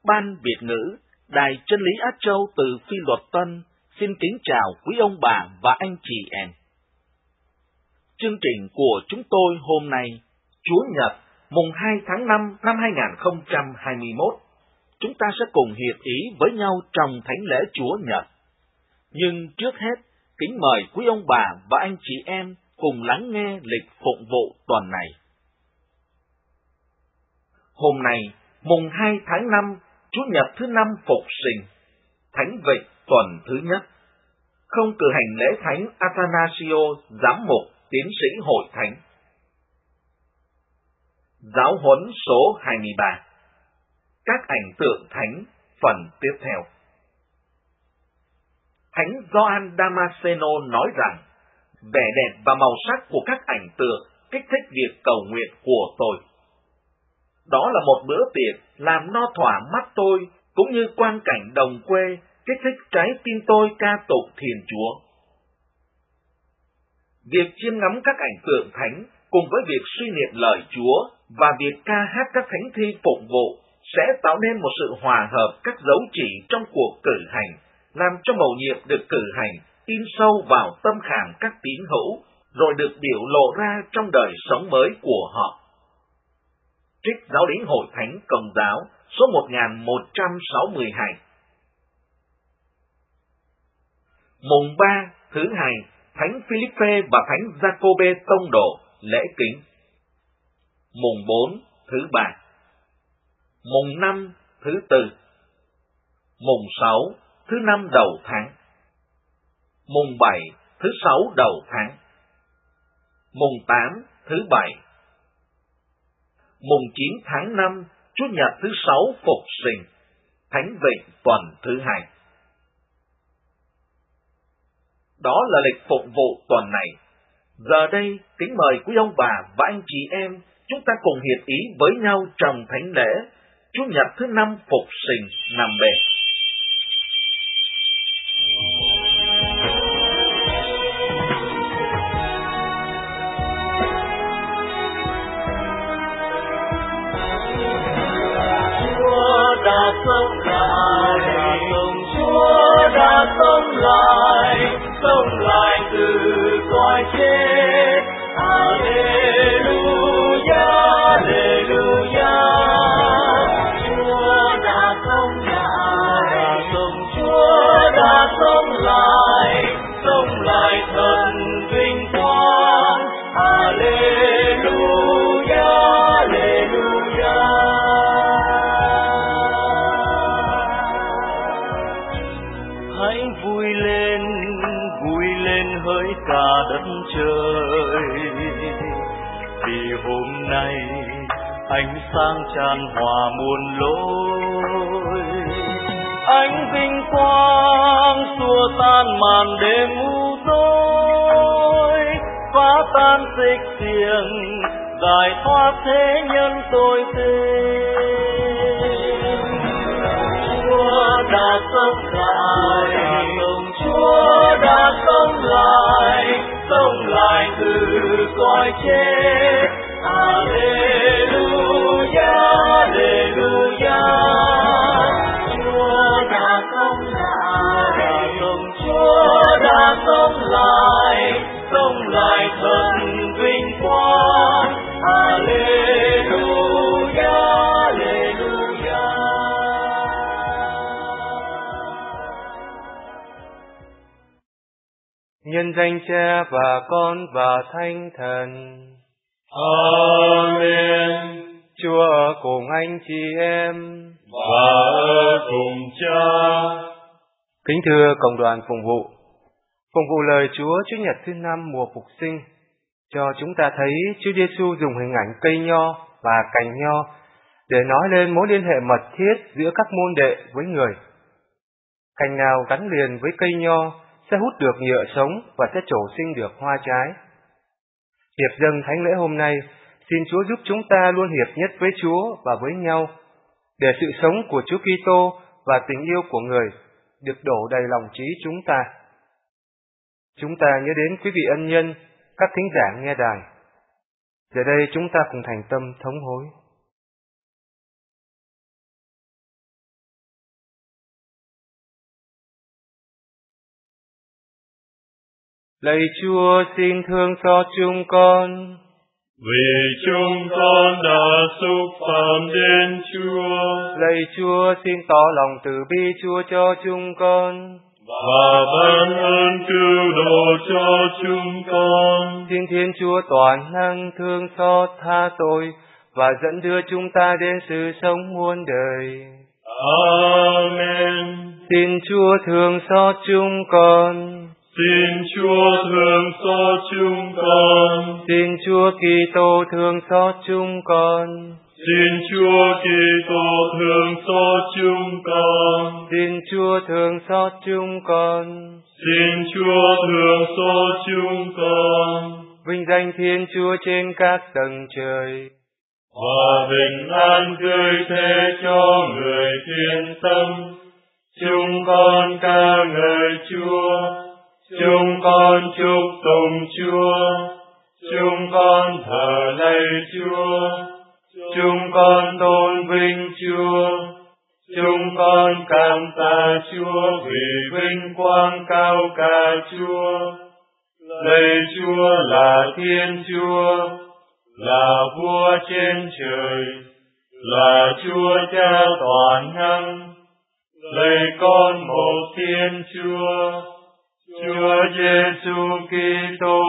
Ban Việt ngữ, Đài Chân lý Á Châu từ Phi Luật Tân xin kính chào quý ông bà và anh chị em. Chương trình của chúng tôi hôm nay, Chúa Nhật, mùng 2 tháng 5 năm 2021, chúng ta sẽ cùng hiệp ý với nhau trong thánh lễ Chúa Nhật. Nhưng trước hết, kính mời quý ông bà và anh chị em cùng lắng nghe lịch phụng vụ tuần này. Hôm nay, mùng 2 tháng 5, Chủ nhật thứ 5 Phục Sinh, Thánh Vịnh tuần thứ nhất. Không cử hành lễ Thánh Athanasio, giám mục, tiến sĩ Hội Thánh. Giáo huấn số 23. Các ảnh tượng thánh, phần tiếp theo. Thánh Gioan Damasceno nói rằng, vẻ đẹp và màu sắc của các ảnh tượng kích thích việc cầu nguyện của tôi. Đó là một bữa tiệc làm no thỏa mắt tôi, cũng như quang cảnh đồng quê kích thích trái tim tôi ca tụng Thiên Chúa. Việc chiêm ngắm các ảnh tượng thánh cùng với việc suy niệm lời Chúa và việc ca hát các thánh thi phụng vụ sẽ tạo nên một sự hòa hợp các dấu chỉ trong cuộc cử hành, làm cho mầu nhiệm được cử hành in sâu vào tâm khảm các tín hữu, rồi được biểu lộ ra trong đời sống mới của họ. Trích Giáo lý Hội Thánh Công giáo số 1162. Mùng 3 thứ hai, Thánh Philippe và Thánh Giacôbê Tông Đồ lễ kính. Mùng 4 thứ ba. Mùng 5 thứ tư. Mùng 6 thứ 5 đầu tháng. Mùng 7 thứ 6 đầu tháng. Mùng 8 thứ 7. Mùng 9 tháng 5, Chủ nhật thứ 6 Phục Sinh, Thánh Vịnh tuần thứ 2. Đó là lịch phụng vụ tuần này. Giờ đây, kính mời quý ông bà và anh chị em, chúng ta cùng hiệp ý với nhau trong thánh lễ, Chủ nhật thứ 5 Phục Sinh nằm bên. Sống lại, Chúa đã sống lại từ cõi chết. Alleluia, Alleluia. Chúa đã sống lại, Chúa đã sống lại thần vinh quang. Alleluia, Alleluia. Hãy vui lên hỡi cả đất trời, vì hôm nay ánh sáng tràn hòa muôn lối. Ánh vinh quang xua tan màn đêm u tối, phá tan xích xiềng, giải thoát thế nhân tôi tin. Chúa đã sống lại, Chúa đã sống lại từ cõi chết. Alleluia, Alleluia. Chúa đã sống lại thần vinh quang. Alleluia, Alleluia. Nhân danh Cha và Con và Thánh Thần. Amen. Chúa ở cùng anh chị em và ở cùng Cha. Kính thưa cộng đoàn phụng vụ lời Chúa Chủ nhật thứ 5 mùa Phục Sinh cho chúng ta thấy Chúa Giêsu dùng hình ảnh cây nho và cành nho để nói lên mối liên hệ mật thiết giữa các môn đệ với người. Cành nào gắn liền với cây nho sẽ hút được nhựa sống và sẽ trổ sinh được hoa trái. Hiệp dâng thánh lễ hôm nay, xin Chúa giúp chúng ta luôn hiệp nhất với Chúa và với nhau, để sự sống của Chúa Kitô và tình yêu của người được đổ đầy lòng trí chúng ta. Chúng ta nhớ đến quý vị ân nhân, các thính giả nghe đài. Giờ đây chúng ta cùng thành tâm thống hối. Lạy Chúa, xin thương xót chúng con. Vì chúng con đã xúc phạm đến Chúa. Lạy Chúa, xin tỏ lòng từ bi Chúa cho chúng con. Và ban ơn cứu độ cho chúng con. Xin Thiên Chúa toàn năng thương xót tha tội và dẫn đưa chúng ta đến sự sống muôn đời. Amen. Xin Chúa thương xót chúng con. Xin Chúa thương xót chúng con. Xin Chúa Kitô thương xót chúng con. Xin Chúa Kitô thương xót chúng con. Xin Chúa thương xót chúng con. Xin Chúa thương xót chúng con. Vinh danh Thiên Chúa trên các tầng trời. Và bình an tươi thế cho người thiên tâm. Chúng con ca ngợi Chúa. Chúng con chúc tụng Chúa. Chúng con thờ lạy Chúa. Chúng con tôn vinh Chúa. Chúng con cảm tạ Chúa vì vinh quang cao cả Chúa. Lạy Chúa là Thiên Chúa, là Vua trên trời, là Chúa Cha toàn năng. Lạy con một Thiên Chúa, Chúa Giêsu Kitô.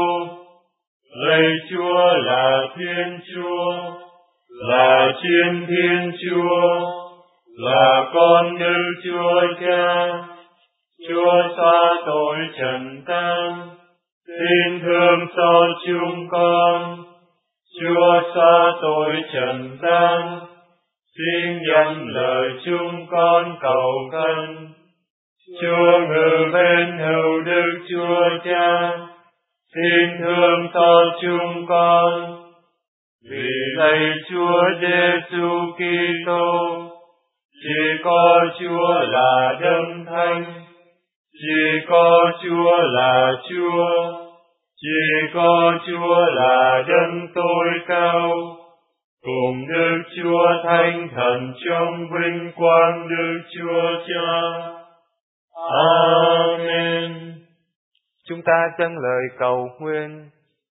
Lạy Chúa là Thiên Chúa, là Chiến Thiên Chúa, là con Đức Chúa Cha. Chúa xóa tội trần gian, xin thương xót chúng con. Chúa xóa tội trần gian, xin nhận lời chúng con cầu khẩn. Chúa ngự bên hữu Đức Chúa Cha, xin thương xót chúng con. Vì lạy Chúa Giêsu Kitô, chỉ có Chúa là Đấng Thánh, chỉ có Chúa là Chúa, chỉ có Chúa là Đấng tối cao, cùng Đức Chúa Thánh Thần trong vinh quang Đức Chúa Cha. Amen. Chúng ta dâng lời cầu nguyện.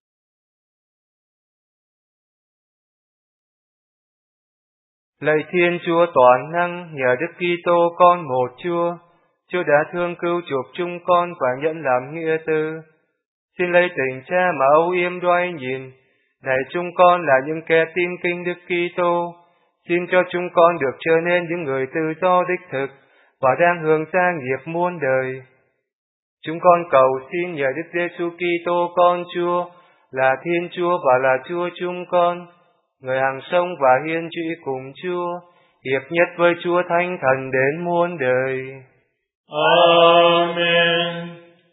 Lạy Thiên Chúa toàn năng, nhờ Đức Kitô con một Chúa, Chúa đã thương cứu chuộc chúng con và nhận làm nghĩa tư. Xin lấy tình Cha mà âu yếm đoái nhìn, này chúng con là những kẻ tin kính Đức Kitô, xin cho chúng con được trở nên những người tự do đích thực và đang hưởng gia nghiệp muôn đời. Chúng con cầu xin nhờ Đức Giêsu Kitô con Chúa, là Thiên Chúa và là Chúa chúng con, người hằng sống và hiên trị cùng Chúa, hiệp nhất với Chúa Thánh Thần đến muôn đời. Amen.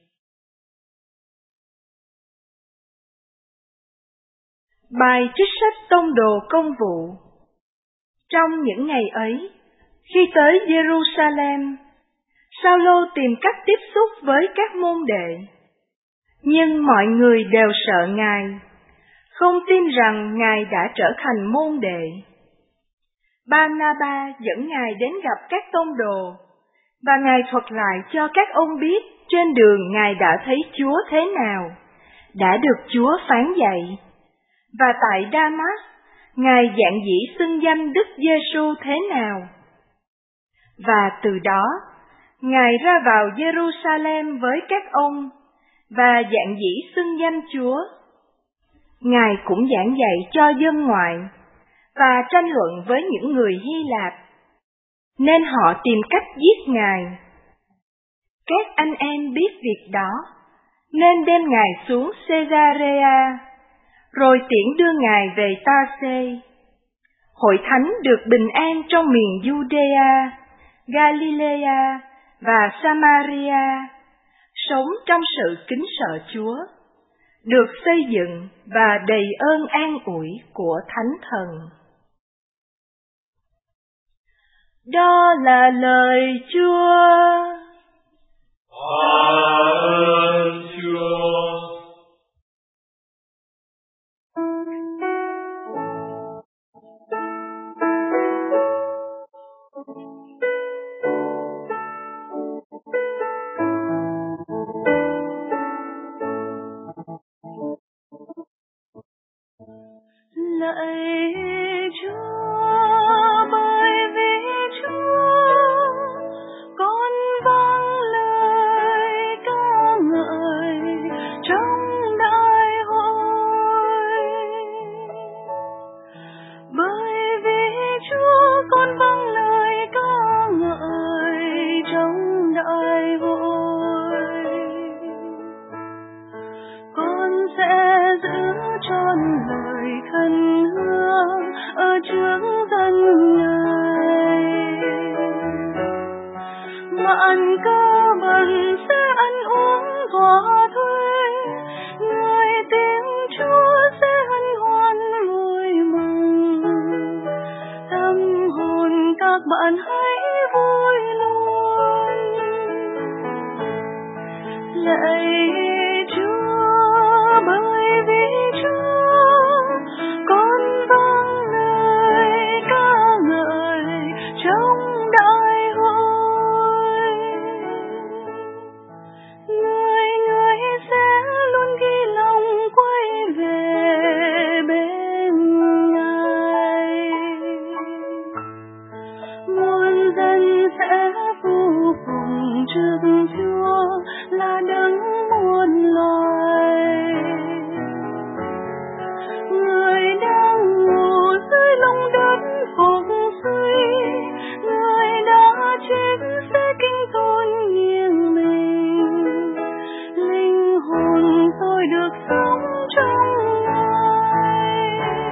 Bài trích sách Tông đồ Công vụ. Trong những ngày ấy, khi tới Jerusalem, Sao-lô tìm cách tiếp xúc với các môn đệ, nhưng mọi người đều sợ Ngài, không tin rằng Ngài đã trở thành môn đệ. Ba-na-ba dẫn Ngài đến gặp các tông đồ, và Ngài thuật lại cho các ông biết trên đường Ngài đã thấy Chúa thế nào, đã được Chúa phán dạy. Và tại Đa-mát, Ngài giảng dĩ xưng danh Đức Giêsu thế nào. Và từ đó, Ngài ra vào Jerusalem với các ông, và giảng dĩ xưng danh Chúa. Ngài cũng giảng dạy cho dân ngoại, và tranh luận với những người Hy Lạp, nên họ tìm cách giết Ngài. Các anh em biết việc đó, nên đem Ngài xuống Caesarea, rồi tiễn đưa Ngài về Ta-xê. Hội thánh được bình an trong miền Giu-đê-a, Galilea và Samaria, sống trong sự kính sợ Chúa, được xây dựng và đầy ơn an ủi của Thánh Thần. Đó là lời Chúa. Ơn Chúa. bạn cơ bần sẽ ăn uống thỏa thuê, người tiếng Chúa sẽ hân hoan vui mừng. Tâm hồn các bạn hãy vui luôn. Lạy Chúa, bởi vì Chúa, con vâng lời ca ngợi trong đại hội. Người sẽ luôn ghi lòng quay về bên Ngài. Muôn dân sẽ phù phùng trước Chúa là đấng muôn loài. Người đang ngủ dưới lòng đất phục suy, người đã chết sẽ kinh tôn nghiêng mình. Linh hồn tôi được sống trong Ngài.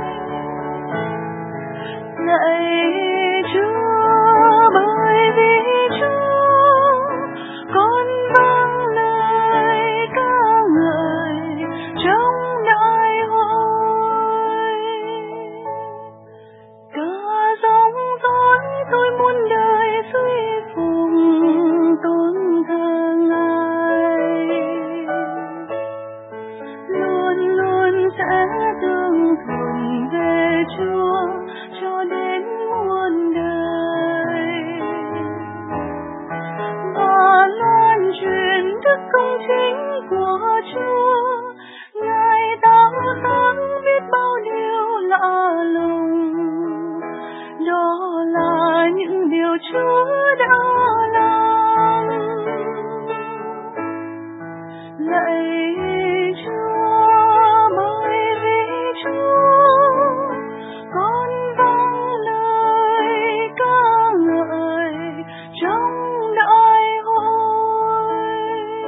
Lạy Chúa, bởi vì Chúa, con vâng lời ca ngợi trong đại hội. Cả giông dõi tôi muôn đời suy phụng tôn thờ Ngài. Luôn luôn sẽ tương thuần về Chúa cho đến muôn đời. Và loan truyền đức công chính của Chúa, Ngài tạo sáng biết bao điều lạ lùng. Đó là những điều Chúa đã làm. Lạy Chúa, bởi vì Chúa, con vâng lời ca ngợi trong đại hội.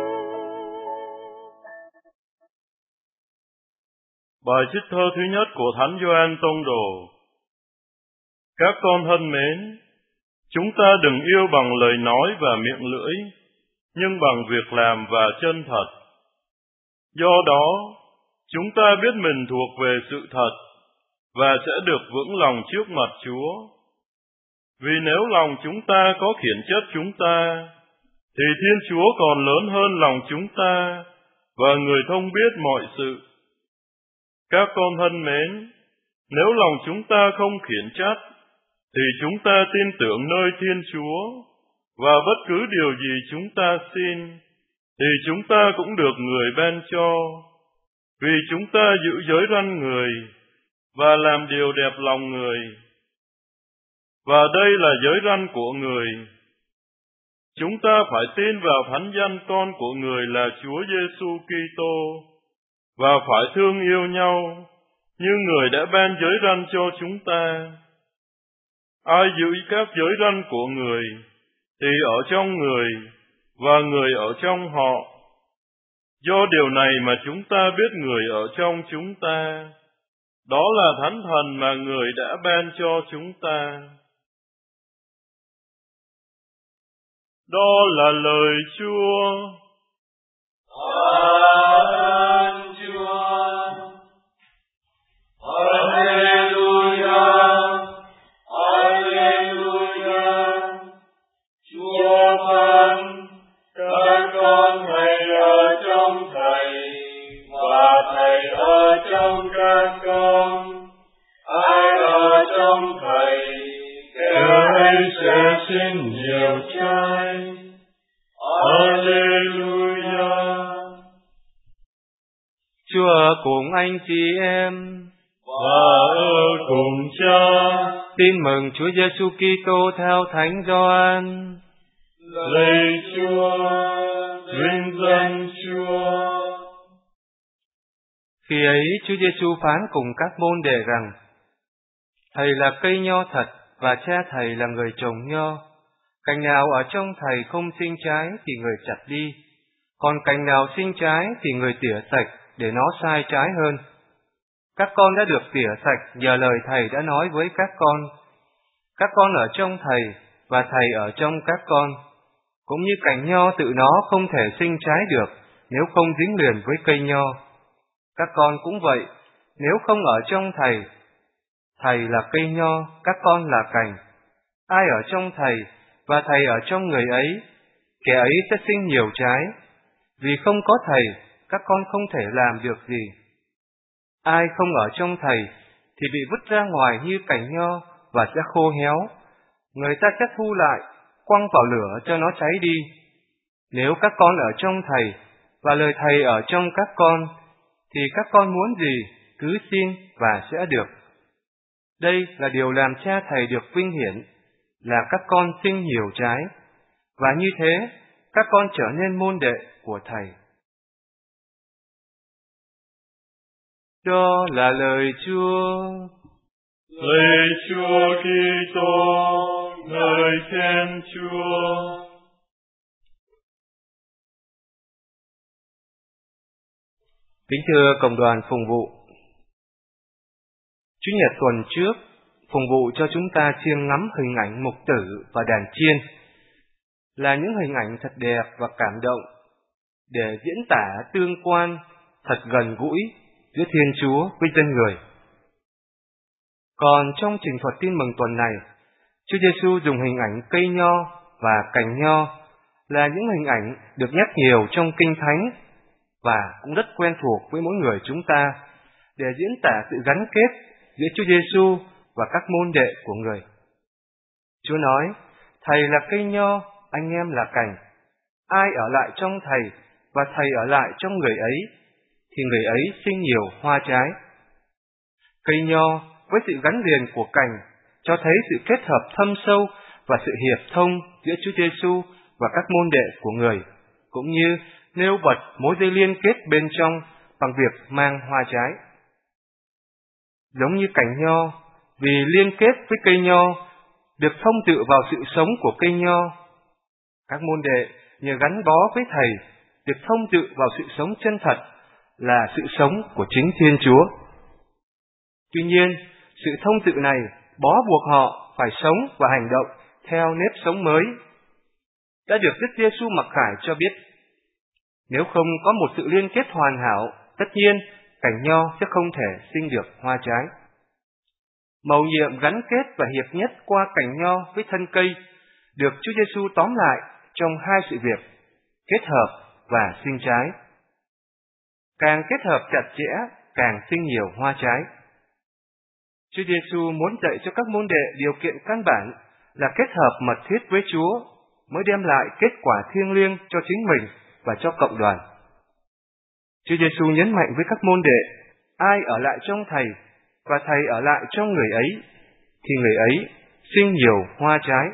Bài trích thơ thứ nhất của Thánh Gioan Tông Đồ. Các con thân mến, chúng ta đừng yêu bằng lời nói và miệng lưỡi, nhưng bằng việc làm và chân thật. Do đó, chúng ta biết mình thuộc về sự thật và sẽ được vững lòng trước mặt Chúa. Vì nếu lòng chúng ta có khiển trách chúng ta, thì Thiên Chúa còn lớn hơn lòng chúng ta và người thông biết mọi sự. Các con thân mến, nếu lòng chúng ta không khiển trách, thì chúng ta tin tưởng nơi Thiên Chúa, và bất cứ điều gì chúng ta xin, thì chúng ta cũng được người ban cho, vì chúng ta giữ giới răn người, và làm điều đẹp lòng người. Và đây là giới răn của người. Chúng ta phải tin vào thánh danh con của người là Chúa Giêsu Kitô, và phải thương yêu nhau, như người đã ban giới răn cho chúng ta. Ai giữ các giới răn của người, thì ở trong người, và người ở trong họ. Do điều này mà chúng ta biết người ở trong chúng ta. Đó là Thánh Thần mà người đã ban cho chúng ta. Đó là lời Chúa. Ơn Chúa. Alleluia. Alleluia. Chúa phán, các con hãy ở trong Thầy, và Thầy ở trong các con. Ai ở trong Thầy, kẻ ấy sẽ sinh nhiều trái. Alleluia. Chúa ở cùng anh chị em và ở cùng Cha. Tin mừng Chúa Giêsu Kitô theo Thánh Gioan. Lạy Chúa, vinh danh Chúa. Khi ấy Chúa Giêsu phán cùng các môn đệ rằng: Thầy là cây nho thật, và Cha Thầy là người trồng nho. Cành nào ở trong Thầy không sinh trái thì người chặt đi, còn cành nào sinh trái thì người tỉa sạch để nó sai trái hơn. Các con đã được tỉa sạch nhờ lời Thầy đã nói với các con. Các con ở trong Thầy, và Thầy ở trong các con. Cũng như cành nho tự nó không thể sinh trái được nếu không dính liền với cây nho. Các con cũng vậy, nếu không ở trong Thầy, Thầy là cây nho, các con là cành. Ai ở trong Thầy và Thầy ở trong người ấy, kẻ ấy sẽ sinh nhiều trái. Vì không có Thầy, các con không thể làm được gì. Ai không ở trong Thầy thì bị vứt ra ngoài như cành nho và sẽ khô héo. Người ta sẽ thu lại, quăng vào lửa cho nó cháy đi. Nếu các con ở trong Thầy và lời Thầy ở trong các con, thì các con muốn gì cứ xin và sẽ được. Đây là điều làm Cha Thầy được vinh hiển, là các con sinh nhiều trái, và như thế các con trở nên môn đệ của Thầy. Đó là lời Chúa. Lạy Chúa Kitô, ngợi khen Chúa. Kính thưa cộng đoàn phụng vụ, Chủ nhật tuần trước, phụng vụ cho chúng ta chiêm ngắm hình ảnh mục tử và đàn chiên, là những hình ảnh thật đẹp và cảm động, để diễn tả tương quan thật gần gũi giữa Thiên Chúa với dân người. Còn trong trình thuật tin mừng tuần này, Chúa Giêsu dùng hình ảnh cây nho và cành nho là những hình ảnh được nhắc nhiều trong Kinh Thánh và cũng rất quen thuộc với mỗi người chúng ta để diễn tả sự gắn kết giữa Chúa Giêsu và các môn đệ của người. Chúa nói, Thầy là cây nho, anh em là cành. Ai ở lại trong Thầy và Thầy ở lại trong người ấy, thì người ấy sinh nhiều hoa trái. Cây nho với sự gắn liền của cành cho thấy sự kết hợp thâm sâu và sự hiệp thông giữa Chúa Giêsu và các môn đệ của người, cũng như nêu bật mối dây liên kết bên trong bằng việc mang hoa trái. Giống như cành nho, vì liên kết với cây nho, được thông tựa vào sự sống của cây nho, các môn đệ nhờ gắn bó với Thầy, được thông tựa vào sự sống chân thật, là sự sống của chính Thiên Chúa. Tuy nhiên, sự thông tựa này bó buộc họ phải sống và hành động theo nếp sống mới, đã được Đức Giêsu mặc khải cho biết. Nếu không có một sự liên kết hoàn hảo, tất nhiên cành nho sẽ không thể sinh được hoa trái. Mầu nhiệm gắn kết và hiệp nhất qua cành nho với thân cây được Chúa Giêsu tóm lại trong hai sự việc: kết hợp và sinh trái. Càng kết hợp chặt chẽ, càng sinh nhiều hoa trái. Chúa Giêsu muốn dạy cho các môn đệ điều kiện căn bản là kết hợp mật thiết với Chúa mới đem lại kết quả thiêng liêng cho chính mình và cho cộng đoàn. Chúa Giêsu nhấn mạnh với các môn đệ, ai ở lại trong Thầy và Thầy ở lại trong người ấy, thì người ấy sinh nhiều hoa trái.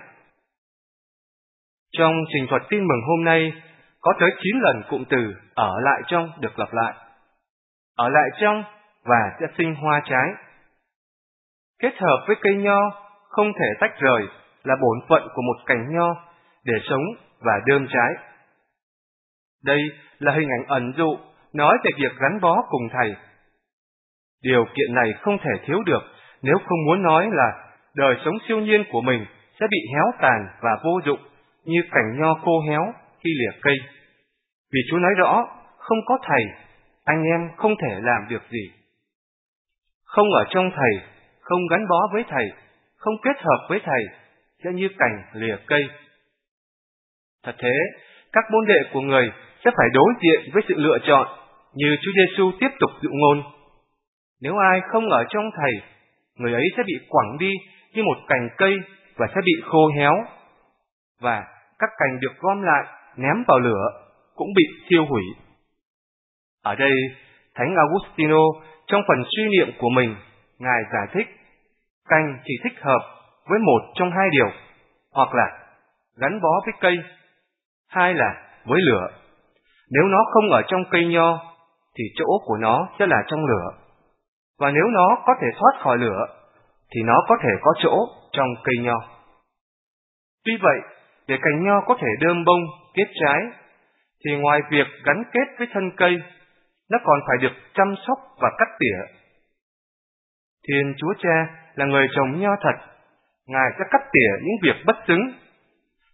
Trong trình thuật tin mừng hôm nay, có tới 9 lần cụm từ ở lại trong được lặp lại. Ở lại trong và sẽ sinh hoa trái. Kết hợp với cây nho không thể tách rời là bổn phận của một cành nho để sống và đơm trái. Đây là hình ảnh ẩn dụ nói về việc gắn bó cùng Thầy. Điều kiện này không thể thiếu được nếu không muốn nói là đời sống siêu nhiên của mình sẽ bị héo tàn và vô dụng như cành nho khô héo khi lìa cây. Vì Chúa nói rõ, không có Thầy, anh em không thể làm được gì. Không ở trong Thầy, không gắn bó với Thầy, không kết hợp với Thầy, sẽ như cành lìa cây. Thật thế, các môn đệ của người sẽ phải đối diện với sự lựa chọn như Chúa Giêsu tiếp tục dụ ngôn. Nếu ai không ở trong Thầy, người ấy sẽ bị quẳng đi như một cành cây và sẽ bị khô héo. Và các cành được gom lại, ném vào lửa, cũng bị thiêu hủy. Ở đây, Thánh Augustino trong phần suy niệm của mình, Ngài giải thích, cành chỉ thích hợp với một trong hai điều, hoặc là gắn bó với cây, hai là với lửa. Nếu nó không ở trong cây nho, thì chỗ của nó sẽ là trong lửa. Và nếu nó có thể thoát khỏi lửa, thì nó có thể có chỗ trong cây nho. Tuy vậy, để cành nho có thể đơm bông, kết trái, thì ngoài việc gắn kết với thân cây, nó còn phải được chăm sóc và cắt tỉa. Thiên Chúa Cha là người trồng nho thật, Ngài sẽ cắt tỉa những việc bất xứng,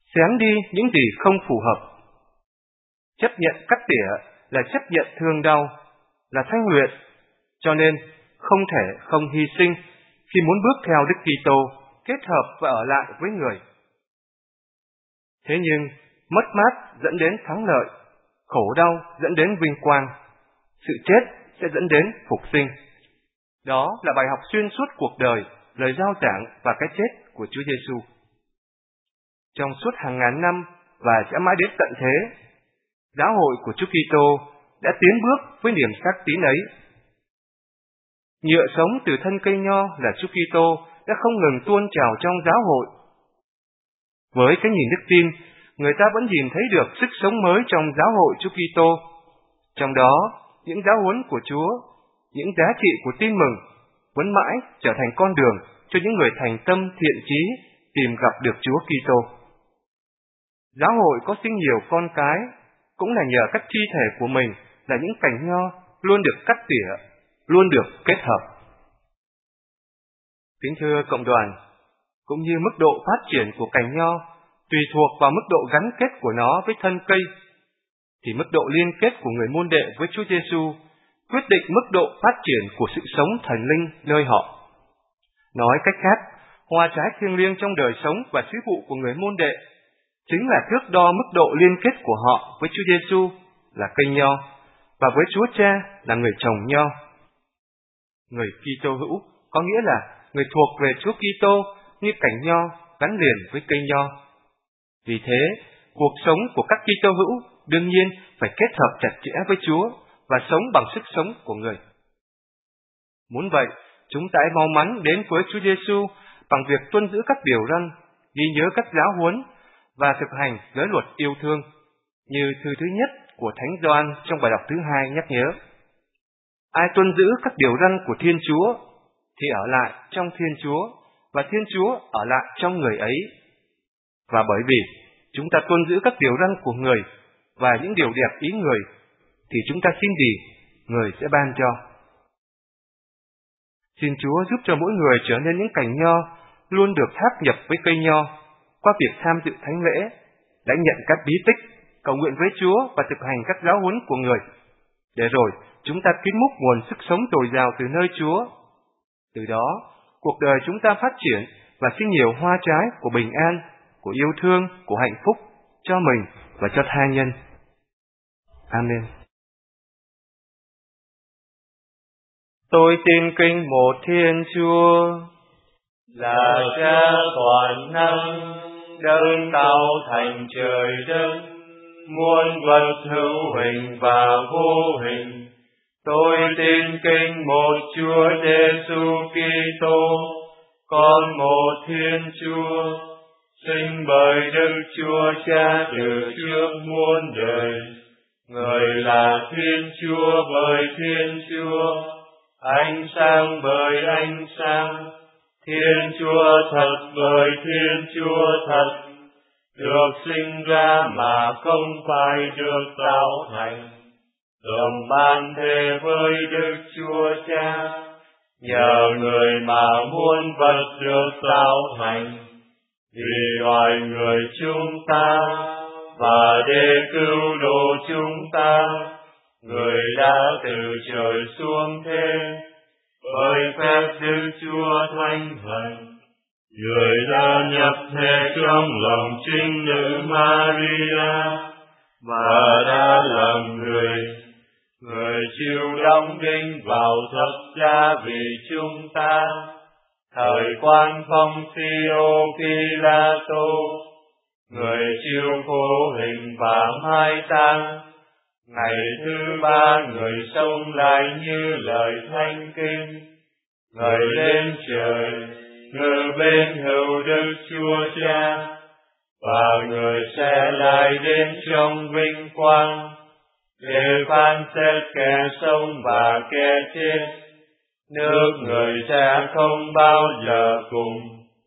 xén đi những gì không phù hợp. Chấp nhận cắt tỉa là chấp nhận thương đau, là thanh luyện, cho nên không thể không hy sinh khi muốn bước theo Đức Kitô, kết hợp và ở lại với người. Thế nhưng, mất mát dẫn đến thắng lợi, khổ đau dẫn đến vinh quang, sự chết sẽ dẫn đến phục sinh. Đó là bài học xuyên suốt cuộc đời, lời rao giảng và cái chết của Chúa Giêsu. Trong suốt hàng ngàn năm và sẽ mãi đến tận thế, giáo hội của Chúa Kitô đã tiến bước với niềm xác tín ấy. Nhựa sống từ thân cây nho là Chúa Kitô đã không ngừng tuôn trào trong giáo hội. Với cái nhìn đức tin, người ta vẫn nhìn thấy được sức sống mới trong giáo hội Chúa Kitô. Trong đó, những giáo huấn của Chúa, những giá trị của tin mừng vẫn mãi trở thành con đường cho những người thành tâm thiện chí tìm gặp được Chúa Kitô. Giáo hội có sinh nhiều con cái cũng là nhờ các chi thể của mình là những cành nho luôn được cắt tỉa, luôn được kết hợp. Kính thưa cộng đoàn, cũng như mức độ phát triển của cành nho tùy thuộc vào mức độ gắn kết của nó với thân cây, thì mức độ liên kết của người môn đệ với Chúa Giêsu quyết định mức độ phát triển của sự sống thần linh nơi họ. Nói cách khác, hoa trái thiêng liêng trong đời sống và sứ vụ của người môn đệ chính là thước đo mức độ liên kết của họ với Chúa Giêsu là cây nho và với Chúa Cha là người trồng nho. Người Kitô hữu có nghĩa là người thuộc về Chúa Kitô như cành nho gắn liền với cây nho. Vì thế, cuộc sống của các Kitô hữu đương nhiên phải kết hợp chặt chẽ với Chúa và sống bằng sức sống của người. Muốn vậy, chúng ta hãy mau mắn đến với Chúa Giêsu bằng việc tuân giữ các điều răn, ghi nhớ các giáo huấn và thực hành giới luật yêu thương, như thư thứ nhất của Thánh Gioan trong bài đọc thứ 2 nhắc nhớ. Ai tuân giữ các điều răn của Thiên Chúa thì ở lại trong Thiên Chúa và Thiên Chúa ở lại trong người ấy. Và bởi vì chúng ta tuân giữ các điều răn của người và những điều đẹp ý người, thì chúng ta xin gì, người sẽ ban cho. Xin Chúa giúp cho mỗi người trở nên những cành nho luôn được tháp nhập với cây nho qua việc tham dự thánh lễ, lãnh nhận các bí tích, cầu nguyện với Chúa và thực hành các giáo huấn của người, để rồi chúng ta kín múc nguồn sức sống dồi dào từ nơi Chúa. Từ đó, cuộc đời chúng ta phát triển và sinh nhiều hoa trái của bình an, của yêu thương, của hạnh phúc cho mình và cho tha nhân. Amen. Tôi tin kính một Thiên Chúa, là Cha toàn năng, đấng tạo thành trời đất, muôn vật hữu hình và vô hình. Tôi tin kính một Chúa Giêsu Kitô, con một Thiên Chúa, sinh bởi Đức Chúa Cha từ trước muôn đời. Người là Thiên Chúa bởi Thiên Chúa, ánh sáng bởi ánh sáng, Thiên Chúa thật bởi Thiên Chúa thật, được sinh ra mà không phải được tạo thành, đồng ban thế với Đức Chúa Cha, nhờ người mà muôn vật được tạo thành, vì loài người chúng ta và để cứu độ chúng ta, người đã từ trời xuống thế, bởi phép Đức Chúa Thánh Thần, người đã nhập thể trong lòng trinh nữ Maria và đã làm người. Người chịu đóng đinh vào thập giá vì chúng ta, thời quan Phong Phi-ô Phi-la-tô, người chịu khổ hình và mai táng. Ngày thứ ba người sống lại như lời Thánh Kinh, người lên trời, ngự bên hữu Đức Chúa Cha, và người sẽ lại đến trong vinh quang, để phán xét kẻ sống và kẻ chết. Nước người sẽ không bao giờ cùng.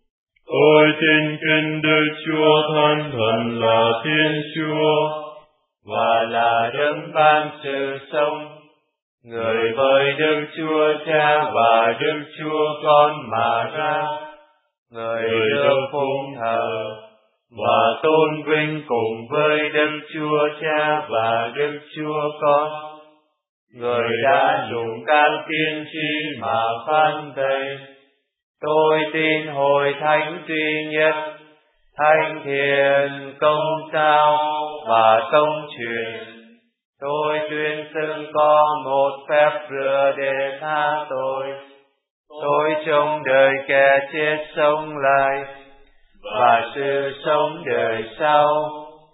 Tôi tin kính Đức Chúa Thánh Thần là Thiên Chúa, và là đấng ban sự sống, người với Đức Chúa Cha và Đức Chúa Con mà ra, người được phụng thờ và tôn vinh cùng với Đức Chúa Cha và Đức Chúa Con. Người đã dùng các tiên tri mà phán thầy: tôi tin hội thánh duy nhất, thánh thiện, công giáo và tông truyền. Tôi tuyên xưng có một phép rửa để tha tội. Tôi trông đợi kẻ chết sống lại và sự sống đời sau.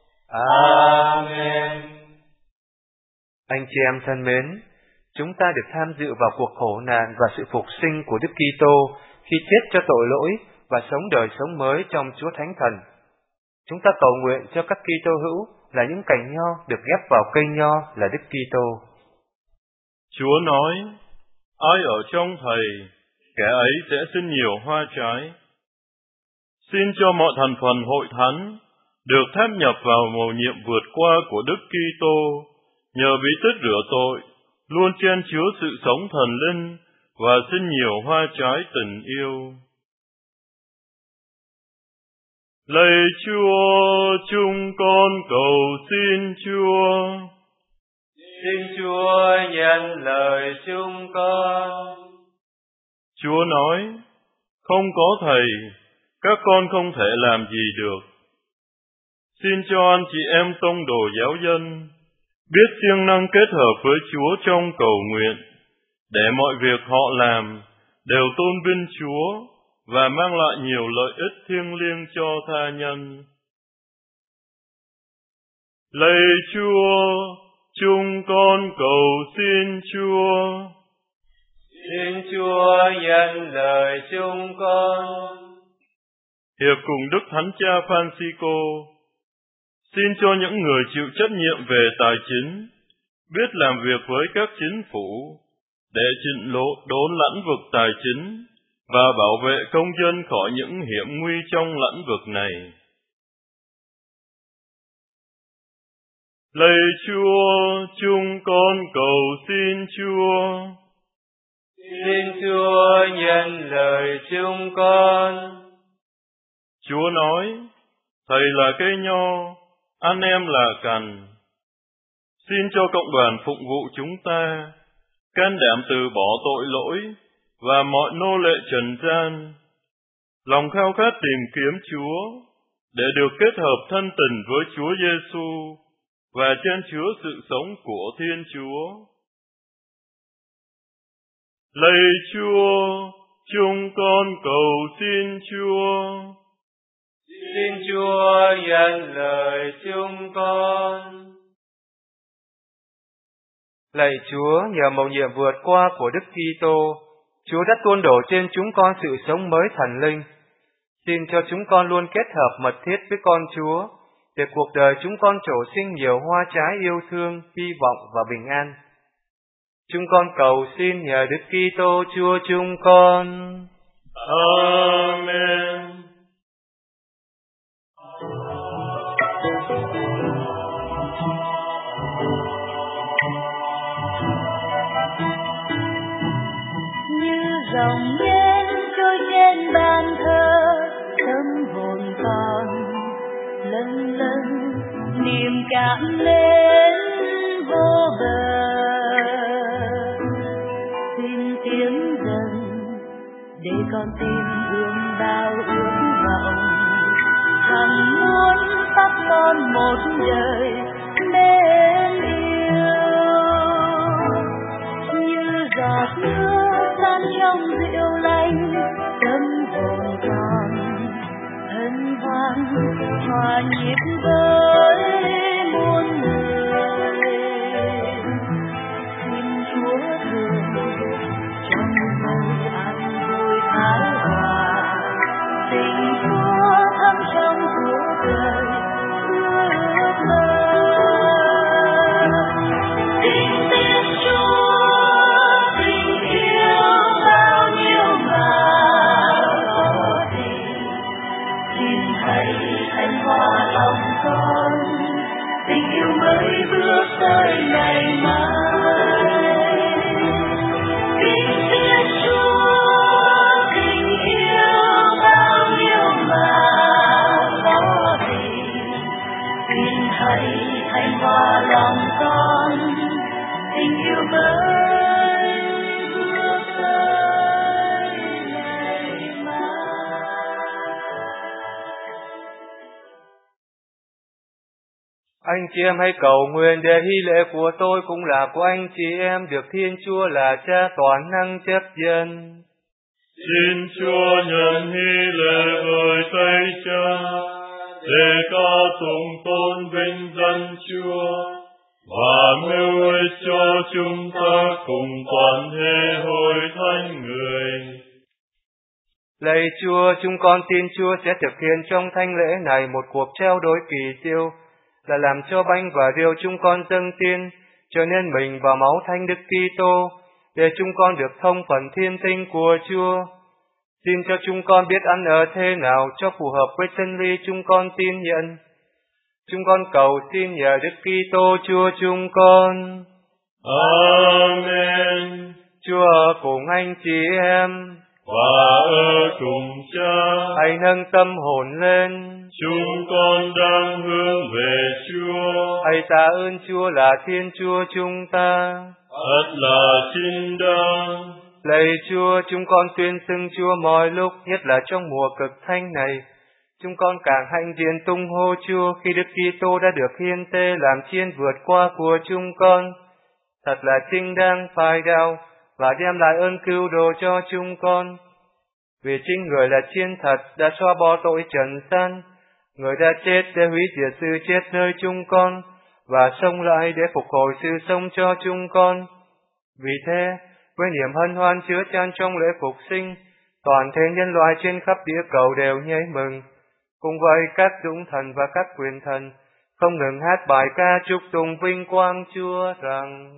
Amen. Anh chị em thân mến, chúng ta được tham dự vào cuộc khổ nạn và sự phục sinh của Đức Kitô khi chết cho tội lỗi và sống đời sống mới trong Chúa Thánh Thần. Chúng ta cầu nguyện cho các Kitô hữu là những cành nho được ghép vào cây nho là Đức Kitô. Chúa nói: ai ở trong Thầy, kẻ ấy sẽ sinh nhiều hoa trái. Xin cho mọi thành phần hội thánh được tháp nhập vào mầu nhiệm vượt qua của Đức Kitô, nhờ bí tích rửa tội, luôn chen chứa sự sống thần linh và sinh nhiều hoa trái tình yêu. Lạy Chúa, chúng con cầu xin Chúa. Xin Chúa nhận lời chúng con. Chúa nói: không có Thầy, các con không thể làm gì được. Xin cho anh chị em tông đồ giáo dân biết siêng năng kết hợp với Chúa trong cầu nguyện, để mọi việc họ làm đều tôn vinh Chúa và mang lại nhiều lợi ích thiêng liêng cho tha nhân. Lạy Chúa, chúng con cầu xin Chúa. Xin Chúa nhận lời chúng con. Hiệp cùng Đức Thánh Cha Francisco xin cho những người chịu trách nhiệm về tài chính biết làm việc với các chính phủ để chỉnh đốn lĩnh vực tài chính và bảo vệ công dân khỏi những hiểm nguy trong lĩnh vực này. Lạy Chúa, chúng con cầu xin Chúa. Xin Chúa nhận lời chúng con. Chúa nói: Thầy là cây nho, anh em là cành. Xin cho cộng đoàn phụng vụ chúng ta can đảm từ bỏ tội lỗi và mọi nô lệ trần gian, lòng khao khát tìm kiếm Chúa để được kết hợp thân tình với Chúa Giêsu và chen chứa sự sống của Thiên Chúa. Lạy Chúa, chúng con cầu xin Chúa. Xin Chúa nhận lời chúng con. Lạy Chúa, nhờ mầu nhiệm vượt qua của Đức Kitô, Chúa đã tuôn đổ trên chúng con sự sống mới thần linh. Xin cho chúng con luôn kết hợp mật thiết với con Chúa, để cuộc đời chúng con trổ sinh nhiều hoa trái yêu thương, hy vọng và bình an. Chúng con cầu xin nhờ Đức Kitô Chúa chúng con. Amen. Như dòng nhện trôi trên bàn thờ, tâm hồn con lâng lâng niềm cảm mến vô bờ. Xin tiếng dần để con tim ươm bao ước vọng, hằng muốn bắt con một đời mến yêu. Như giọt nước tan trong rượu lạnh, tâm hồn con hân hoan hòa nhịp với muôn người. Xin Chúa thương trong mây an vui thái hòa, tình Chúa thắm trong cuộc đời ước mơ. Tình tiếng Chúa, tình yêu bao nhiêu mà có thể. Xin Thầy thành hòa lòng con, tình yêu mới bước tới ngày mai. Tình tiếng Chúa, tình yêu bao nhiêu mà có thể. hãy thành hòa lòng con, tình yêu mới bước tới ngày mai. Anh chị em hãy cầu nguyện để hy lễ của tôi cũng là của anh chị em, được Thiên Chúa là Cha toàn năng chấp nhận. Xin Chúa nhận hy lễ với tay Cha, để ca tụng tôn vinh danh Chúa, và mưu ích cho chúng ta cùng toàn thể hội thánh người. Lạy Chúa, chúng con tin Chúa sẽ thực hiện trong thánh lễ này một cuộc trao đổi kỳ diệu, là làm cho bánh và rượu chúng con dâng tiên, cho nên mình và máu Thánh Đức Kitô, để chúng con được thông phần thiên tinh của Chúa. Xin cho chúng con biết ăn ở thế nào cho phù hợp với chân lý chúng con tin nhận. Chúng con cầu xin nhờ Đức Kitô Chúa chúng con. Amen. Chúa ở cùng anh chị em, và ở cùng Cha. hãy nâng tâm hồn lên. Chúng con đang hướng về Chúa. Hãy tạ ơn Chúa là Thiên Chúa chúng ta. Thật là chính đáng. Lạy Chúa, chúng con tuyên xưng Chúa mọi lúc, nhất là trong mùa cực thanh này. Chúng con càng hãnh diện tung hô Chúa khi Đức Kitô đã được hiến tế làm chiên vượt qua của chúng con. Thật là chính đáng phài đạo và đem lại ơn cứu độ cho chúng con. Vì chính Người là chiên thật đã xóa bỏ tội trần gian, Người đã chết để hủy diệt sự chết nơi chúng con và sống lại để phục hồi sự sống cho chúng con. Vì thế, với niềm hân hoan chứa chan trong lễ phục sinh, toàn thể nhân loại trên khắp địa cầu đều nhảy mừng. Cùng vậy, các dũng thần và các quyền thần không ngừng hát bài ca chúc tụng vinh quang Chúa rằng: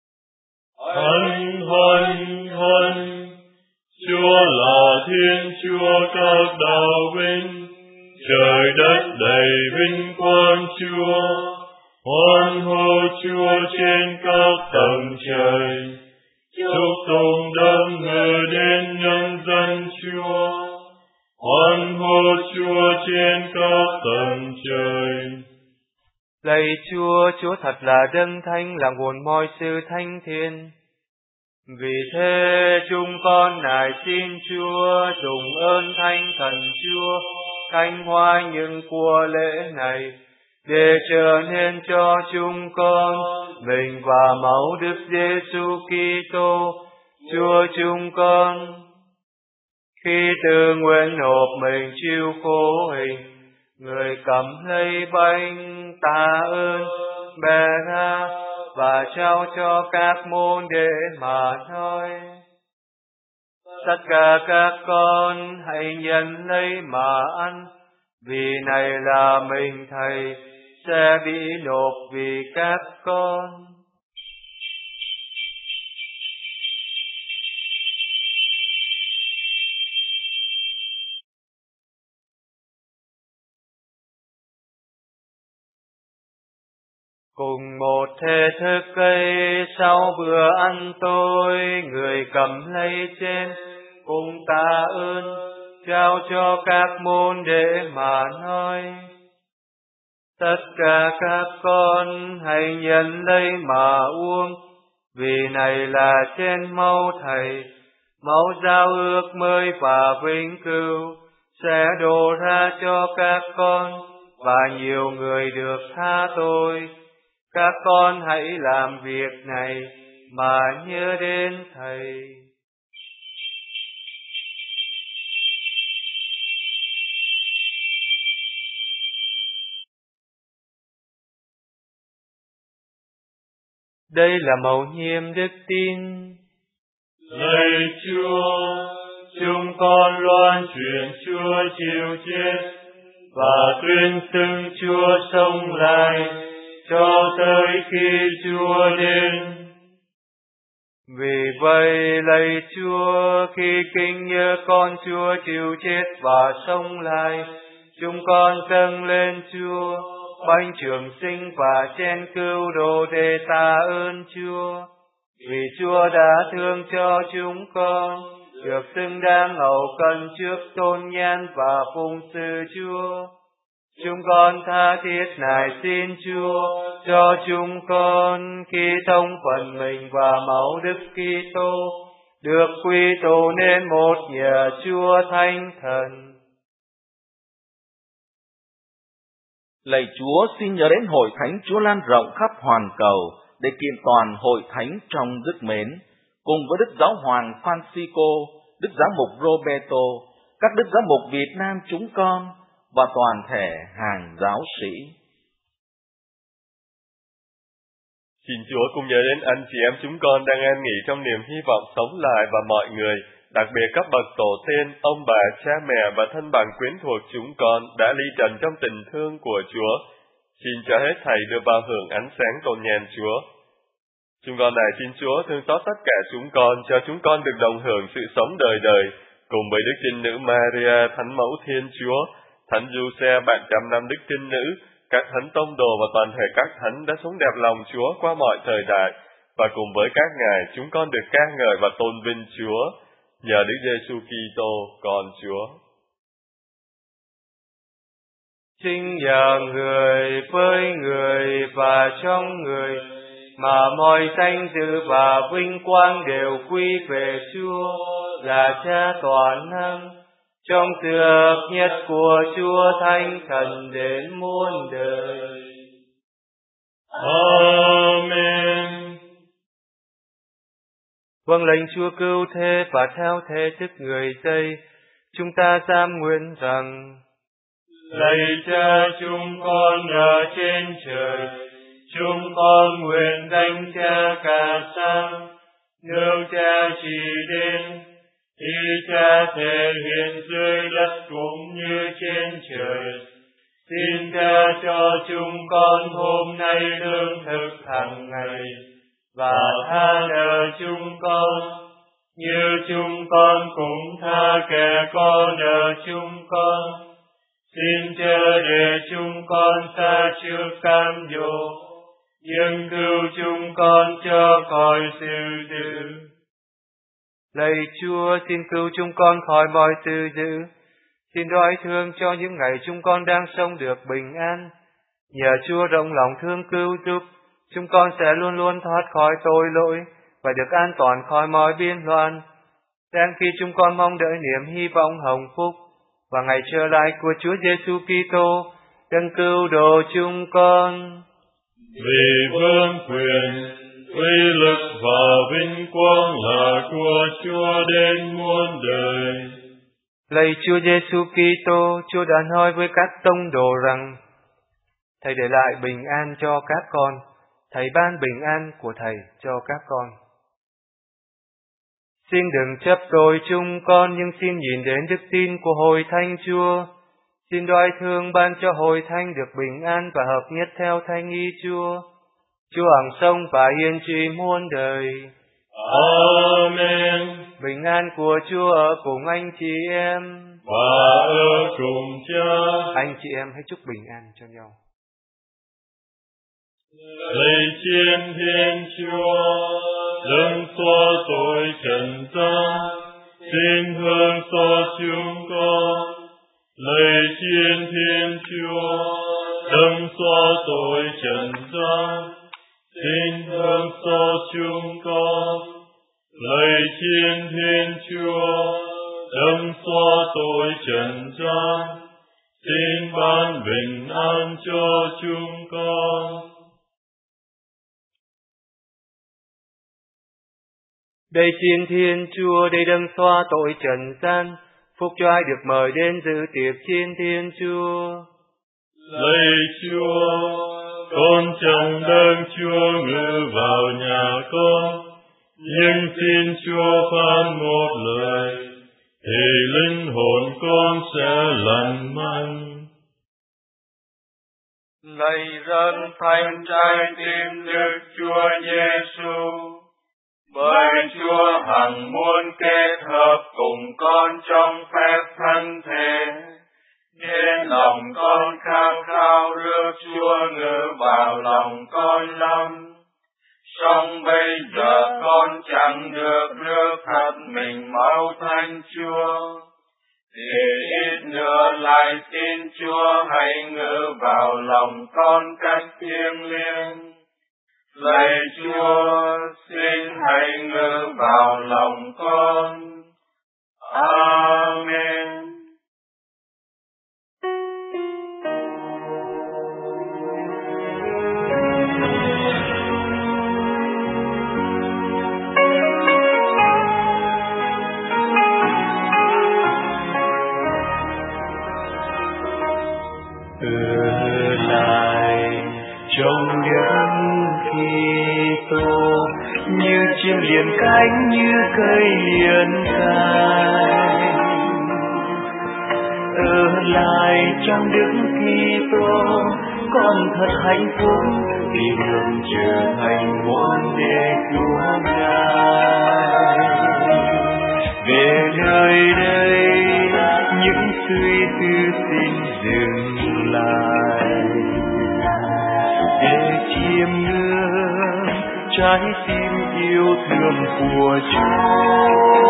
Hân hân hân, Chúa là Thiên Chúa các đạo vinh, trời đất đầy vinh quang Chúa. Hoan hô Chúa trên các tầng trời, chúc tụng đấng ngự đến nhân dân Chúa. Hoan hô Chúa trên các tầng trời. Lạy Chúa, Chúa thật là đấng thánh, là nguồn mọi sự thánh thiện. Vì thế chúng con nài xin Chúa dùng ơn Thánh Thần Chúa thánh hóa những của lễ này, để trở nên cho chúng con mình và máu Đức Giêsu Kitô Chúa chúng con. Khi tự nguyện nộp mình chịu khổ hình, Người cầm lấy bánh tạ ơn, bẻ ra và trao cho các môn đệ mà nói: Tất cả các con hãy nhận lấy mà ăn, vì này là mình Thầy sẽ bị nộp vì các con. Cùng một thể thức cây, sau bữa ăn tối, Người cầm lấy chén cùng tạ ơn, trao cho các môn đệ mà nói: Tất cả các con hãy nhận lấy mà uống, vì này là chén máu Thầy, máu giao ước mới và vĩnh cửu, sẽ đổ ra cho các con và nhiều người được tha tội. Các con hãy làm việc này mà nhớ đến Thầy. Đây là mầu nhiệm đức tin. Lạy Chúa, chúng con loan truyền Chúa chịu chết và tuyên xưng Chúa sống lại cho tới khi Chúa đến. Vì vậy, lạy Chúa, khi kính nhớ con Chúa chịu chết và sống lại, chúng con dâng lên Chúa bánh trường sinh và chén cứu độ để tạ ơn Chúa. Vì Chúa đã thương cho chúng con, được xứng đáng hậu cần trước tôn nhan và phụng sự Chúa. Chúng con tha thiết nài xin Chúa cho chúng con khi thông phần mình và máu Đức Kitô được quy tụ nên một nhờ Chúa Thánh Thần. Lạy Chúa, xin nhớ đến hội thánh Chúa lan rộng khắp hoàn cầu để kiện toàn hội thánh trong đức mến, cùng với Đức Giáo hoàng Francisco, Đức Giám mục Roberto, các Đức Giám mục Việt Nam chúng con và toàn thể hàng giáo sĩ. Xin Chúa cùng nhớ đến anh chị em chúng con đang an nghỉ trong niềm hy vọng sống lại và mọi người, đặc biệt các bậc tổ tiên, ông bà, cha mẹ và thân bằng quyến thuộc chúng con đã ly trần trong tình thương của Chúa. Xin cho hết thảy được vào hưởng ánh sáng tôn nhàn Chúa. Chúng con này xin Chúa thương xót tất cả chúng con, cho chúng con được đồng hưởng sự sống đời đời, cùng với Đức Trinh Nữ Maria, Thánh Mẫu Thiên Chúa, Thánh Giuse, bạn trăm năm Đức Trinh Nữ, các thánh tông đồ và toàn thể các thánh đã sống đẹp lòng Chúa qua mọi thời đại, và cùng với các ngài chúng con được ca ngợi và tôn vinh Chúa, nhờ Đức Giêsu Kitô con Chúa. Chính nhờ người với người và trong người mà mọi danh dự và vinh quang đều quy về Chúa là Cha toàn năng, trong sự hợp nhất của Chúa Thánh Thần đến muôn đời. Amen. Vâng lệnh Chúa cứu thế và theo thế thức người Tây, chúng ta dám nguyện rằng: Lạy Cha chúng con ở trên trời, chúng con nguyện danh Cha cả sang, nước Cha chỉ đến, ý Cha thể hiện dưới đất cũng như trên trời. Xin Cha cho chúng con hôm nay lương thực hàng ngày, và tha nợ chúng con, như chúng con cũng tha kẻ có nợ chúng con. Xin chớ để chúng con xa trước cám dỗ, nhưng cứu chúng con cho khỏi sự dữ. Lạy Chúa, xin cứu chúng con khỏi mọi sự dữ. Xin đoái thương cho những ngày chúng con đang sống được bình an. Nhờ Chúa rộng lòng thương cứu giúp, chúng con sẽ luôn luôn thoát khỏi tội lỗi và được an toàn khỏi mọi biên loạn. Đang khi chúng con mong đợi niềm hy vọng hồng phúc và ngày trở lại của Chúa Giêsu Kitô, đấng cứu độ chúng con. Vì vương quyền, uy lực và vinh quang là của Chúa đến muôn đời. Lạy Chúa Giêsu Kitô, Chúa đã nói với các tông đồ rằng: Thầy để lại bình an cho các con, Thầy ban bình an của Thầy cho các con. Xin đừng chấp tội chúng con, nhưng xin nhìn đến đức tin của hội thánh Chúa. Xin đoái thương ban cho hội thánh được bình an và hợp nhất theo thánh ý Chúa. Chúa hằng sống và yên trị muôn đời. Amen. Bình an của Chúa ở cùng anh chị em và ở cùng Cha. Anh chị em hãy chúc bình an cho nhau. Lạy Thiên Thiên Chúa, đấng xóa tội trần gian, xin thương xót chúng con. Lạy Thiên Thiên Chúa, đấng xóa tội trần gian, xin thương xót chúng con. Lạy Thiên Thiên Chúa, đấng xóa tội trần gian, xin ban bình an cho chúng con. Đây Thiên Thiên Chúa, đây đấng xóa tội trần gian, phúc cho ai được mời đến dự tiệc Thiên Thiên Chúa. Lạy Chúa, con chẳng đáng Chúa ngự vào nhà con, nhưng xin Chúa phán một lời, thì linh hồn con sẽ lành mạnh. Lạy dân thanh trái tim Đức Chúa Giêsu, bởi Chúa hằng muốn kết hợp cùng con trong phép thân thể, nên lòng con khao khao rước Chúa ngự vào lòng con lắm. Song bây giờ con chẳng được rước thật mình máu Thánh Chúa, thì ít nữa lại xin Chúa hãy ngự vào lòng con cách thiêng liêng. Lạy Chúa, xin hãy ngự vào lòng con. Amen. Trong những Kitô như chim liền cánh, như cây liền cánh, ở lại trong Đức Kitô con thật hạnh phúc, vì đường trở thành môn đệ của Ngài. Về nơi đây những suy tư xin dừng lại, để chiêm ngưỡng trái tim yêu thương của Chúa.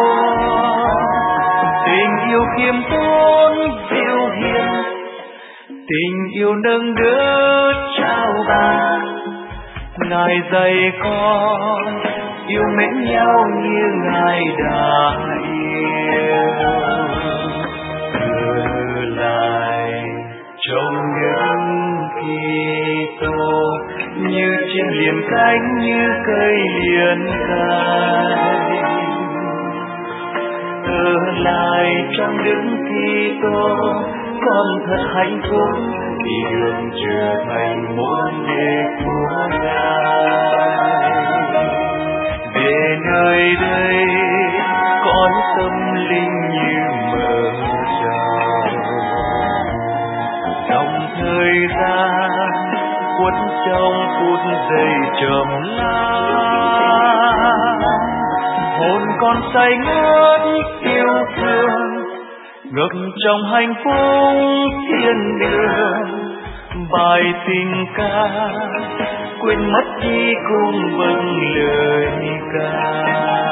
Tình yêu khiêm tốn dịu hiền, tình yêu nâng đỡ trao ban. Ngài dạy con yêu mến nhau như Ngài đã yêu. Ở lại trong những Kitô như chim liền cánh, như cây liền cánh, ở lại trong Đức Kitô con thật hạnh phúc, vì đường trở thành môn đệ của Ngài. Về nơi đây con tâm linh như mở trào, trong thời gian quấn trong phút giây trầm lắng, hồn con say ngất yêu thương, ngập trong hạnh phúc thiên đường. Bài tình ca quên mất khi cùng vâng lời ca.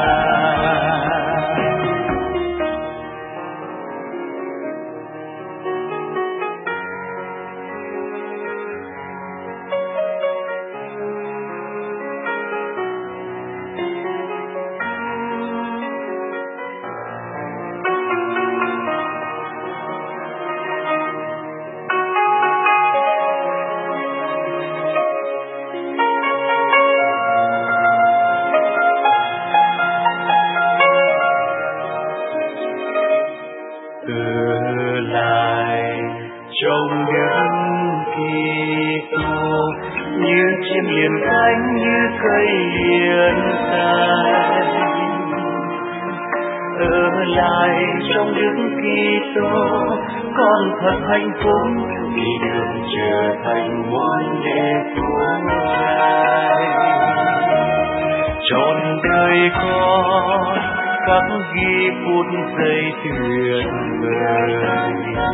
Hạnh phúc vì đường trở thành môn đệ của Ngài. Trọn đời con khắc ghi phút giây tuyệt vời,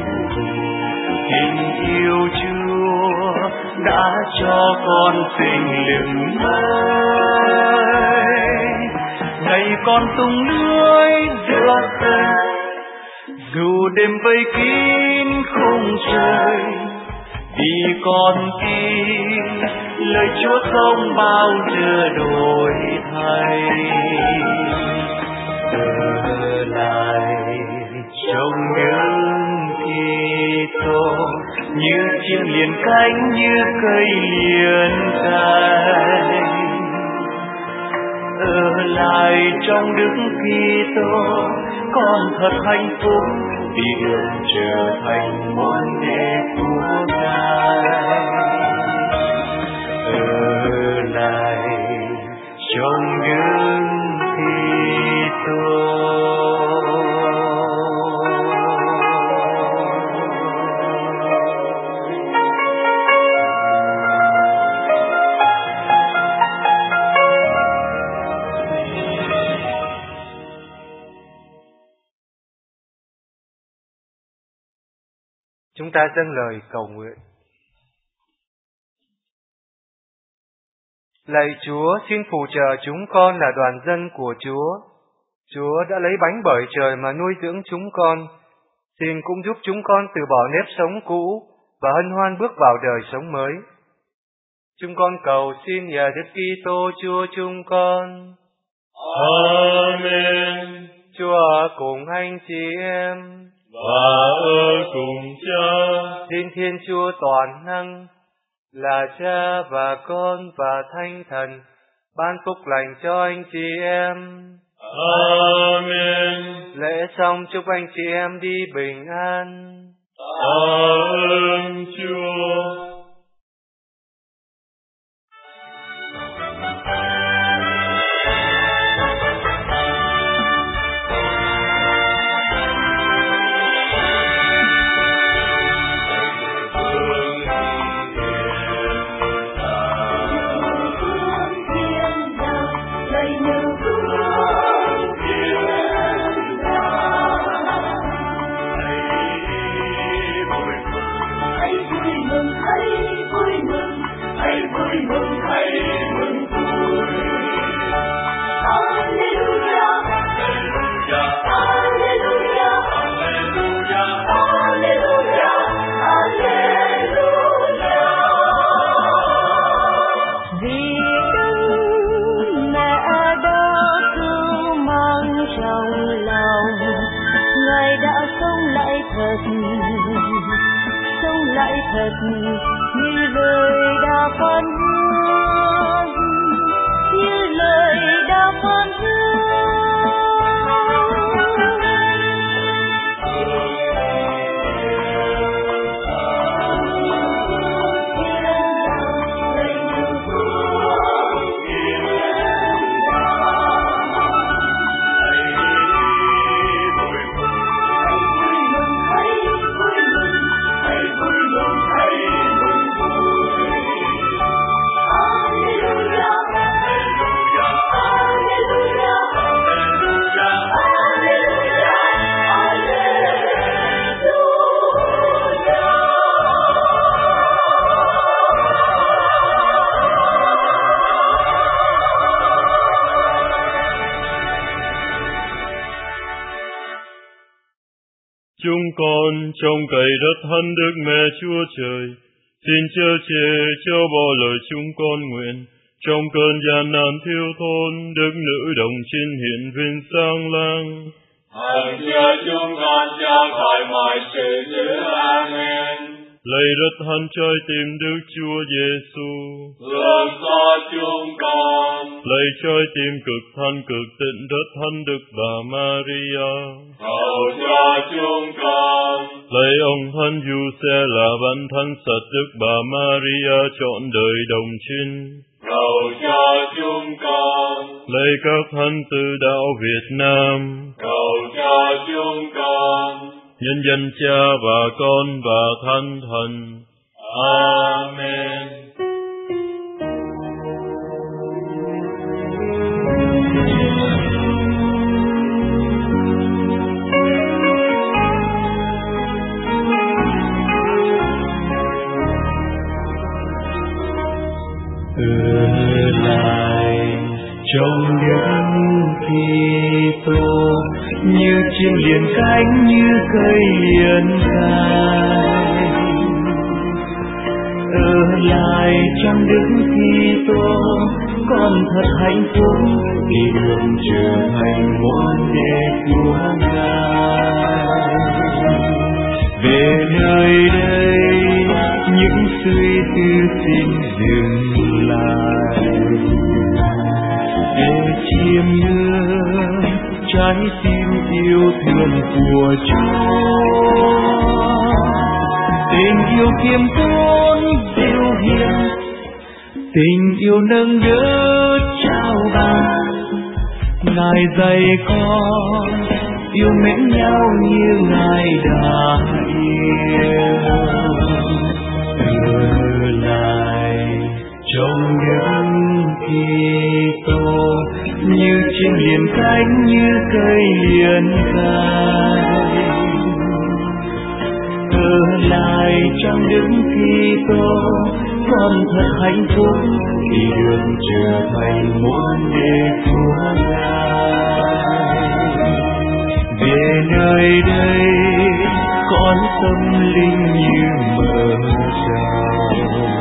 tình yêu Chúa đã cho con sinh lực mới. Ngày con tung lưới giữa xanh, dù đêm vây kín khung trời, vì con tin lời Chúa không bao giờ đổi thay. Ở lại trong những Kitô như chim liền cánh, như cây liền cánh, ở lại trong Đức Kitô con thật hạnh phúc, vì đường trở thành môn đệ của Ngài. Ở lại trong Đức Kitô. Chúng ta dâng lời cầu nguyện. Lạy Chúa, xin phù trợ chúng con là đoàn dân của Chúa. Chúa đã lấy bánh bởi trời mà nuôi dưỡng chúng con. Xin cũng giúp chúng con từ bỏ nếp sống cũ và hân hoan bước vào đời sống mới. Chúng con cầu xin nhờ Đức Kitô Chúa chúng con. Amen. Chúa ở cùng anh chị em Và ở cùng Cha. Xin Thiên Chúa toàn năng là Cha và Con và Thánh Thần ban phúc lành cho anh chị em. Amen. Lễ xong chúc anh chị em đi bình an. Tạ ơn Chúa. Thật như lời đã phán hứa, như lời đã phán Chúng con trông cậy rất thân Đức Mẹ Chúa Trời, xin chớ chê cho bỏ lời chúng con nguyện. Trong cơn gian nan thiếu thốn, Đức Nữ Đồng Trinh hiện vinh sáng lang. Hằng cho chúng con cho khỏi mọi sự dữ. Amen. Lạy rất thân trái tim Đức Chúa Giêsu, thương xót chúng con. Lạy trái tim cực thanh cực tịnh rất thân Đức Bà Maria, cầu cho chúng con. Lạy ông thân Giuse là bạn thân sạch Đức Bà Maria trọn đời đồng trinh, cầu cho chúng con. Lạy các thân từ đạo Việt Nam, cầu cho chúng con. nhân danh Cha và Con và Thánh Thần. Amen. Trong những Kitô như chim liền cánh như cây liền cài, ở lại trong Đức Kitô con thật hạnh phúc khi được trở thành môn đệ của Ngài. Về nơi đây những suy tư xin dừng lại, để chiêm ngưỡng trái tim yêu thương của Chúa. Tình yêu khiêm tốn dịu hiền, tình yêu nâng đỡ trao ban. Ngài dạy con yêu mến nhau như Ngài đã yêu. Ở lại trong những Kitô như chim liền cánh như cây liền cài, ở lại trong Đức Kitô con thật hạnh phúc khi được trở thành môn đệ của Ngài. Về nơi đây quán tâm linh như mở trào.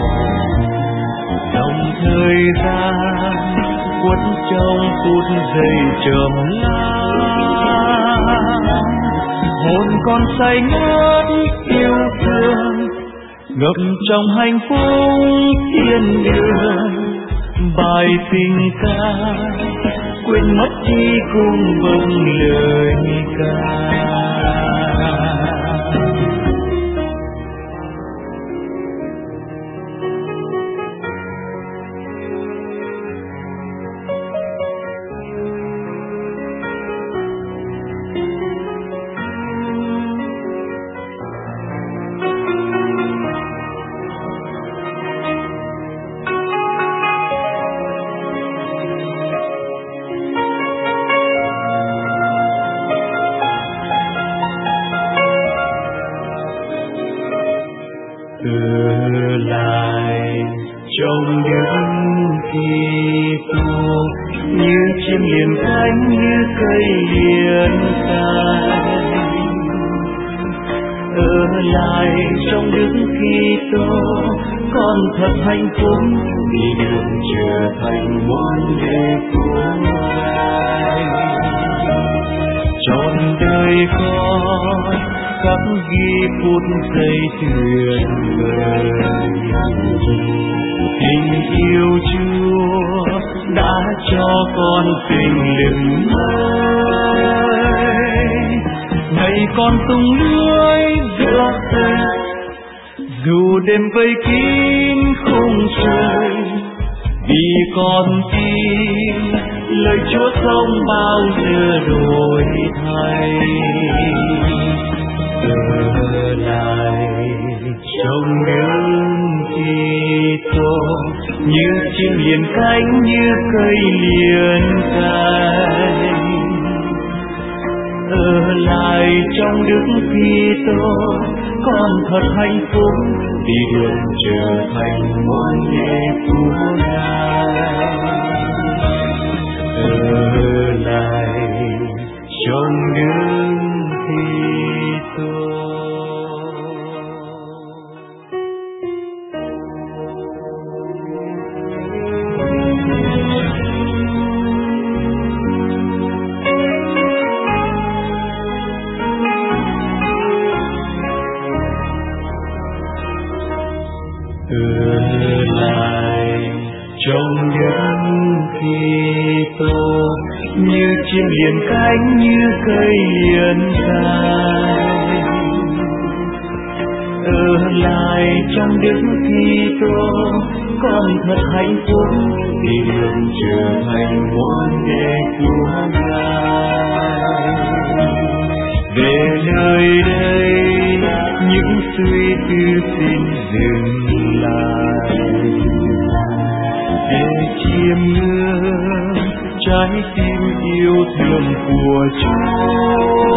Dòng thời gian quấn trong phút giây trầm lắng, hồn còn say ngất yêu thương, ngập trong hạnh phúc thiên đường. Bài tình ca quên mất đi cùng vâng lời ca. Ở lại trong những Kitô như chim liền cánh, như cây liền cánh. Ở lại trong những Kitô con thật hạnh phúc, vì đường trở thành môn đệ của Ngài. Trọn đời con khắc ghi phút giây tuyệt vời, tình yêu Chúa đã cho con tình lực mới. Ngày con tung lưới giữa rừng, dù đêm vây kín khung trời, vì con tin lời Chúa không bao giờ đổi thay. Ở lại trong những Kitô như chim liền cánh, như cây liền cánh. Ở lại trong những Kitô con thật hạnh phúc, vì đường trở thành môn đệ của Ngài. Ở lại trong những Kitô. Ở lại trong những Kitô như chim liền cánh, như cây liền cánh. Ở lại trong những Kitô con thật hạnh phúc, vì đường trở thành môn đệ của Ngài. Về nơi đây những suy tư xin dừng lại, để chiêm ngưỡng trái tim yêu thương của Chúa.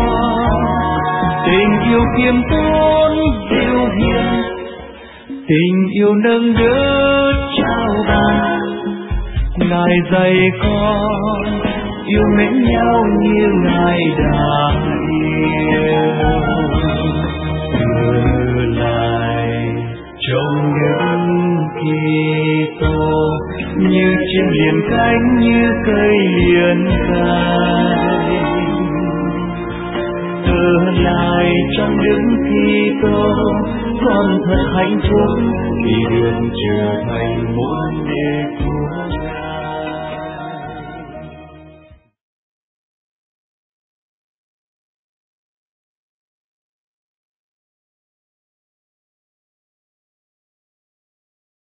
Tình yêu khiêm tốn yêu hiền, tình yêu nâng đỡ trao ban. Ngài dạy con yêu mến nhau như Ngài đã yêu. Ở lại trong những Kitô như chim liền cánh, như cây liền cánh. Ở lại trong những Kitô con thật hạnh phúc, vì đường trở thành môn